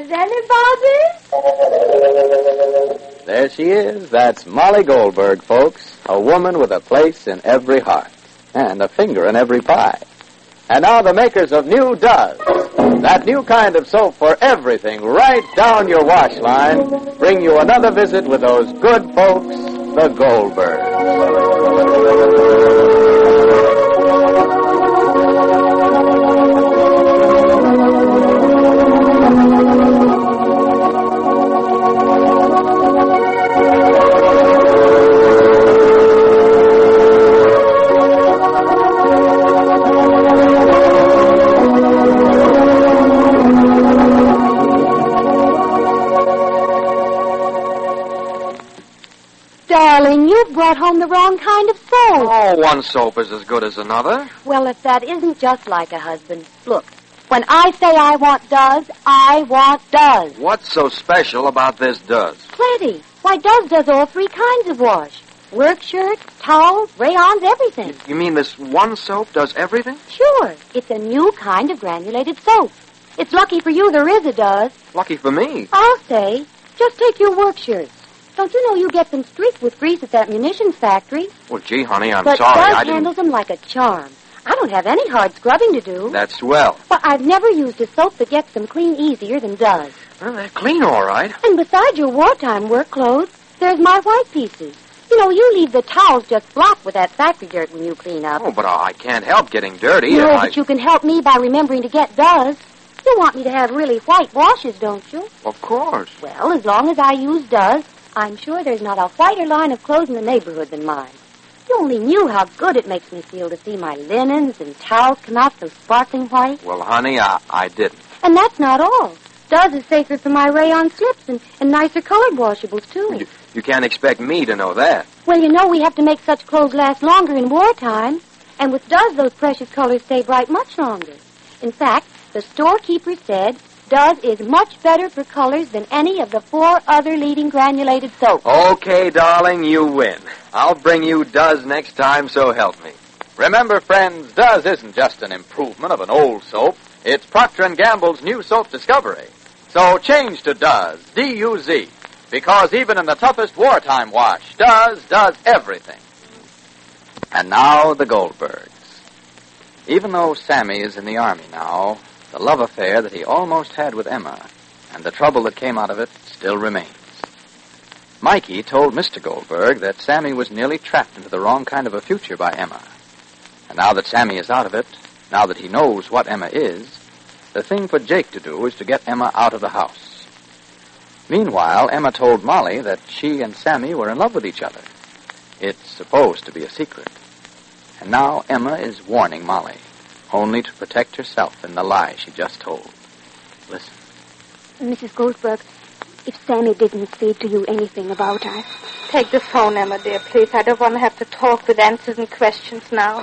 Is anybody? There she is. That's Molly Goldberg, folks. A woman with a place in every heart. And a finger in every pie. And now the makers of New Does. That new kind of soap for everything right down your wash line. Bring you another visit with those good folks, the Goldbergs. Darling, you brought home the wrong kind of soap. Oh, one soap is as good as another. Well, if that isn't just like a husband. Look, when I say I want Does, I want Does. What's so special about this Does? Plenty. Why, does all three kinds of wash. Work shirts, towels, rayons, everything. You mean this one soap does everything? Sure. It's a new kind of granulated soap. It's lucky for you there is a Does. Lucky for me. I'll say, just take your work shirts. Don't you know you get them streaked with grease at that munitions factory? Well, gee, honey, I'm but sorry. Does handles them like a charm. I don't have any hard scrubbing to do. That's swell. But I've never used a soap that gets them clean easier than Does. Well, they're clean, all right. And besides your wartime work clothes, there's my white pieces. You know, you leave the towels just flop with that factory dirt when you clean up. Oh, but I can't help getting dirty. No, but you can help me by remembering to get Does. You want me to have really white washes, don't you? Of course. Well, as long as I use Does, I'm sure there's not a whiter line of clothes in the neighborhood than mine. You only knew how good it makes me feel to see my linens and towels come out so sparkling white. Well, honey, I didn't. And that's not all. Does is sacred for my rayon slips and nicer colored washables, too. You can't expect me to know that. Well, you know we have to make such clothes last longer in wartime. And with Does, those precious colors stay bright much longer. In fact, the storekeeper said Does is much better for colors than any of the 4 other leading granulated soaps. Okay, darling, you win. I'll bring you Does next time, so help me. Remember, friends, Does isn't just an improvement of an old soap. It's Procter & Gamble's new soap discovery. So change to Does, D-U-Z, because even in the toughest wartime wash, Does does everything. And now the Goldbergs. Even though Sammy is in the Army now, the love affair that he almost had with Emma and the trouble that came out of it still remains. Mikey told Mr. Goldberg that Sammy was nearly trapped into the wrong kind of a future by Emma. And now that Sammy is out of it, now that he knows what Emma is, the thing for Jake to do is to get Emma out of the house. Meanwhile, Emma told Molly that she and Sammy were in love with each other. It's supposed to be a secret. And now Emma is warning Molly, only to protect herself in the lie she just told. Listen. Mrs. Goldberg, if Sammy didn't say to you anything about us... Take the phone, Emma, dear, please. I don't want to have to talk with answers and questions now.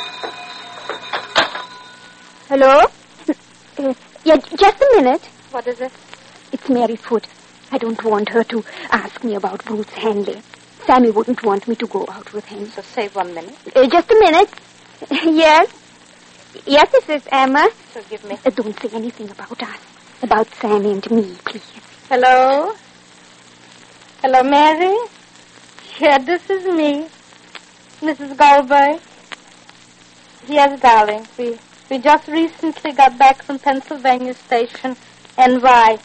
Hello? Yeah, just a minute. What is it? It's Mary Foote. I don't want her to ask me about Bruce Hanley. Sammy wouldn't want me to go out with him. So say 1 minute. Just a minute. Yes? Yes, this is Emma. So give me... Don't say anything about us. About Sammy and me, please. Hello? Hello, Mary? Yeah, this is me. Mrs. Goldberg. Yes, darling. We just recently got back from Pennsylvania Station, NY.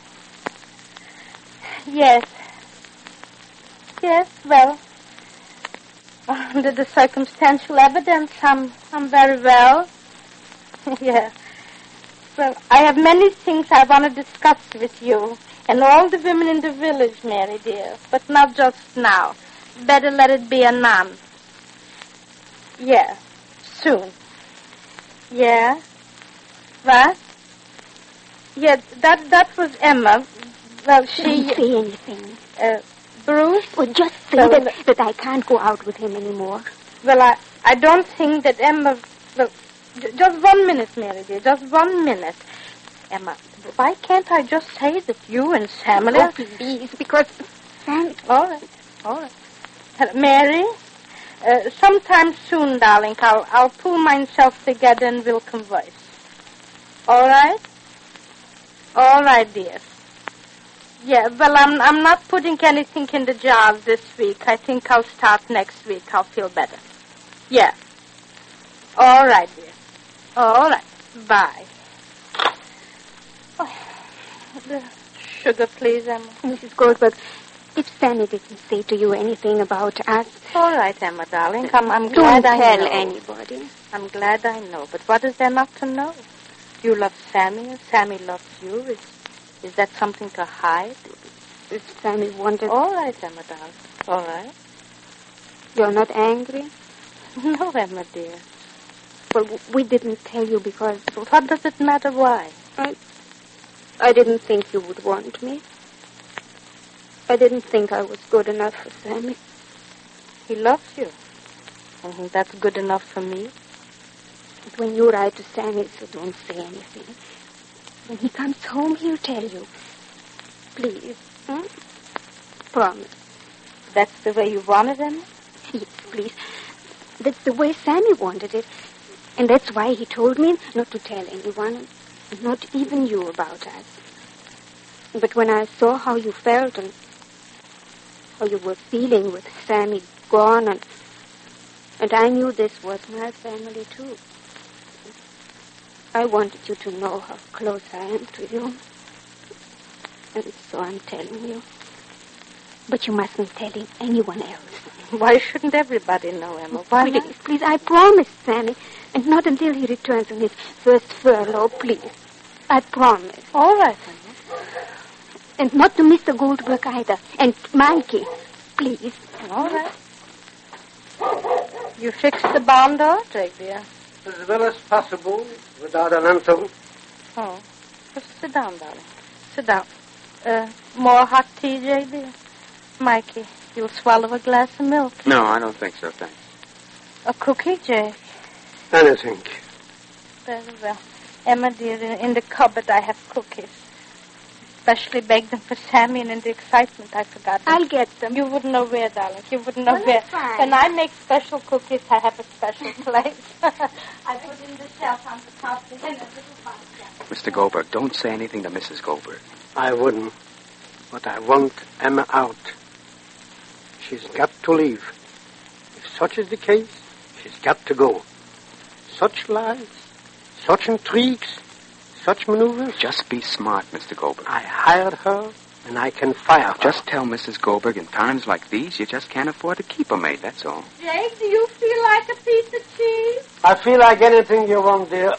Yes. Yes, well, under the circumstantial evidence, I'm very well. Yeah. Well, I have many things I want to discuss with you and all the women in the village, Mary dear, but not just now. Better let it be anon. Yeah, soon. Yeah. What? Yeah, that was Emma. Well, she... Don't say anything. Bruce? Well, just say that I can't go out with him anymore. Well, I don't think that Emma... Well, just 1 minute, Mary dear. Just 1 minute. Emma, why can't I just say that you and Samuel... Oh, please, because... Sam... All right. Mary, sometime soon, darling, I'll pull myself together and we'll converse. All right? All right, dear. Yeah, well, I'm not putting anything in the jar this week. I think I'll start next week. I'll feel better. Yeah. All right, dear. All right. Bye. Oh, the sugar, please, Emma. Mrs. Goldberg, if Sammy didn't say to you anything about us... All right, Emma, darling. I'm Don't glad I tell know. anybody. I'm glad I know. But what is there not to know? You love Sammy and Sammy loves you. Is that something to hide? If Sammy wanted... All right, Emma, darling. All right. You're not angry? No, Emma, dear. Well, we didn't tell you because... What does it matter why? I didn't think you would want me. I didn't think I was good enough for Sammy. He loves you. And that's good enough for me. But when you write to Sammy, so don't say anything. When he comes home, he'll tell you. Please. Promise. That's the way you wanted him? Yes, please. That's the way Sammy wanted it. And that's why he told me not to tell anyone, not even you, about us. But when I saw how you felt and how you were feeling with Sammy gone, and I knew this was my family, too. I wanted you to know how close I am to you. And so I'm telling you. But you mustn't tell anyone else. Why shouldn't everybody know, Emma? Why Please, not? please, I promise, Sammy. And not until he returns on his first furlough, please. I promise. All right, Emma. And not to Mr. Goldberg either. And Mikey, please. All right. You fixed the barn door, Jake, dear? As well as possible, without an anthem. Oh. Just sit down, darling. Sit down. More hot tea, Jake, dear? Mikey, you'll swallow a glass of milk. No, I don't think so, thanks. A cookie, Jake? Anything. Very well. Emma, dear, in the cupboard I have cookies. Especially baked them for Sammy, and in the excitement I forgot them. I'll get them. You wouldn't know where, darling. You wouldn't know Well, where. that's fine. When I make special cookies, I have a special place. I put in the shelf on the top in a little box. Mr. Goldberg, don't say anything to Mrs. Goldberg. I wouldn't. But I want Emma out. She's got to leave. If such is the case, she's got to go. Such lies, such intrigues, such maneuvers. Just be smart, Mr. Goldberg. I hired her, and I can fire her. Just tell Mrs. Goldberg in times like these, you just can't afford to keep a maid, that's all. Jake, do you feel like a piece of cheese? I feel like anything you want, dear.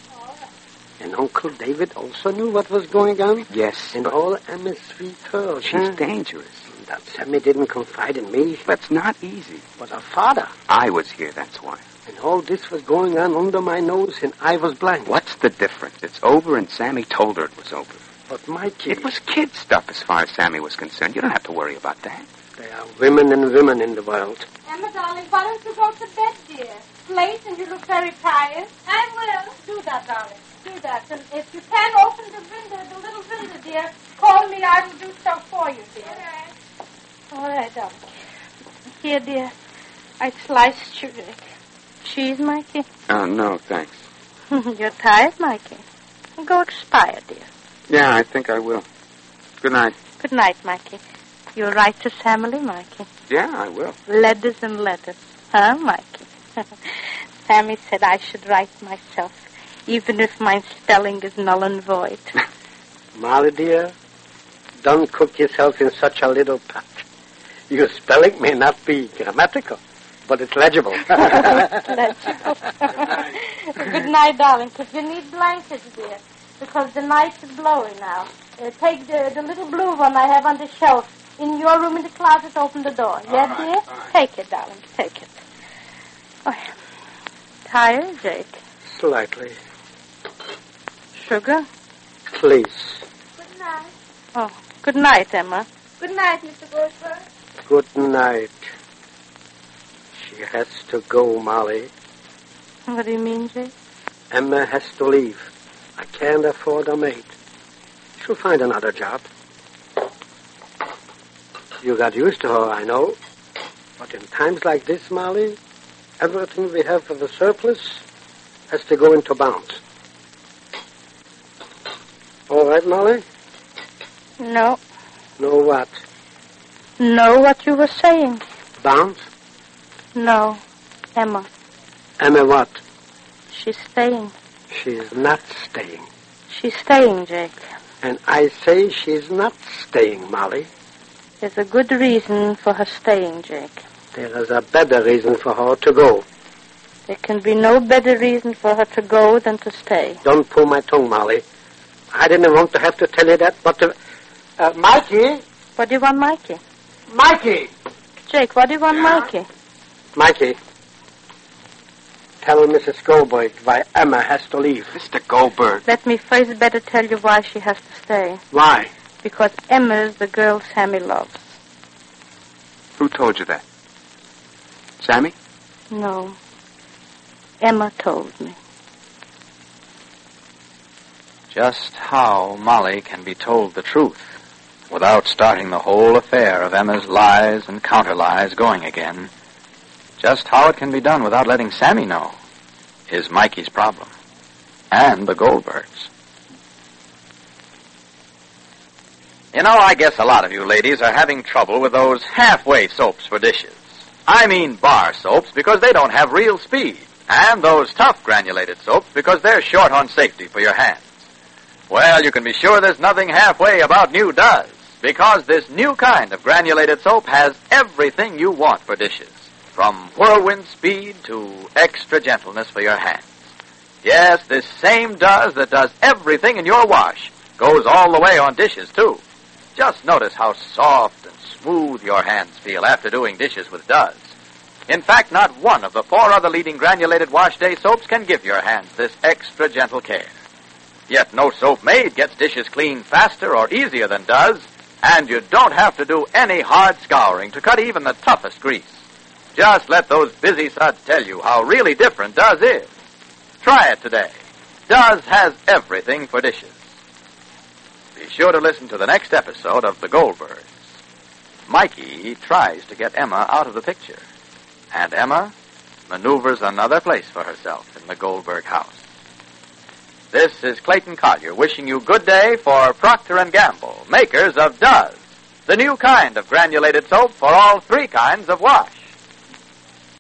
And Uncle David also knew what was going on? Yes, And but all Emma's sweet pearls. she's dangerous. That Sammy didn't confide in me, That's not easy. but her father. I was here, that's why. And all this was going on under my nose, and I was blind. What's the difference? It's over, and Sammy told her it was over. But Mikey... It was kid stuff as far as Sammy was concerned. You don't have to worry about that. There are women and women in the world. Emma, darling, why don't you go to bed, dear? Late and you look very tired. I will. Do that, darling. Do that. And if you can't open the window, the little window, dear, call me. I will do so for you, dear. All right. All right, darling. Here, dear, I sliced you. Cheese, Mikey? No, thanks. You're tired, Mikey. Go expire, dear. Yeah, I think I will. Good night. Good night, Mikey. You'll write to family, Mikey. Yeah, I will. Letters and letters. Huh, Mikey? Sammy said I should write myself, even if my spelling is null and void. Molly, dear, don't cook yourself in such a little pot. Your spelling may not be grammatical, but it's legible. Legible. Good night, darling. If you need blankets, dear, because the night is blowing now. Take the little blue one I have on the shelf. In your room in the closet, open the door. Yeah, dear? Take it, darling. Take it. Oh, tired, Jake? Slightly. Sugar? Please. Good night. Oh, good night, Emma. Good night, Mr. Goldberg. Good night. She has to go, Molly. What do you mean, Jake? Emma has to leave. I can't afford a maid. She'll find another job. You got used to her, I know. But in times like this, Molly, everything we have for the surplus has to go into bonds. All right, Molly? No. Know what? Know what you were saying? Bounce? No, Emma. Emma what? She's staying. She's not staying. She's staying, Jake. And I say she's not staying, Molly. There's a good reason for her staying, Jake. There is a better reason for her to go. There can be no better reason for her to go than to stay. Don't pull my tongue, Molly. I didn't want to have to tell you that, but... Mikey? What do you want, Mikey? Mikey! Jake, what do you want, Mikey? Mikey, tell Mrs. Goldberg why Emma has to leave. Mr. Goldberg. Let me first better tell you why she has to stay. Why? Because Emma's the girl Sammy loves. Who told you that? Sammy? No. Emma told me. Just how Molly can be told the truth without starting the whole affair of Emma's lies and counter-lies going again, just how it can be done without letting Sammy know, is Mikey's problem. And the Goldbergs. You know, I guess a lot of you ladies are having trouble with those halfway soaps for dishes. I mean bar soaps because they don't have real speed. And those tough granulated soaps because they're short on safety for your hands. Well, you can be sure there's nothing halfway about new Does, because this new kind of granulated soap has everything you want for dishes, from whirlwind speed to extra gentleness for your hands. Yes, this same Does that does everything in your wash goes all the way on dishes, too. Just notice how soft and smooth your hands feel after doing dishes with Does. In fact, not one of the 4 other leading granulated wash day soaps can give your hands this extra gentle care. Yet no soap made gets dishes clean faster or easier than Does, and you don't have to do any hard scouring to cut even the toughest grease. Just let those busy suds tell you how really different Does is. Try it today. Does has everything for dishes. Be sure to listen to the next episode of The Goldbergs. Mikey tries to get Emma out of the picture, and Emma maneuvers another place for herself in the Goldberg house. This is Clayton Collier wishing you good day for Procter & Gamble, makers of Does, the new kind of granulated soap for all 3 kinds of wash.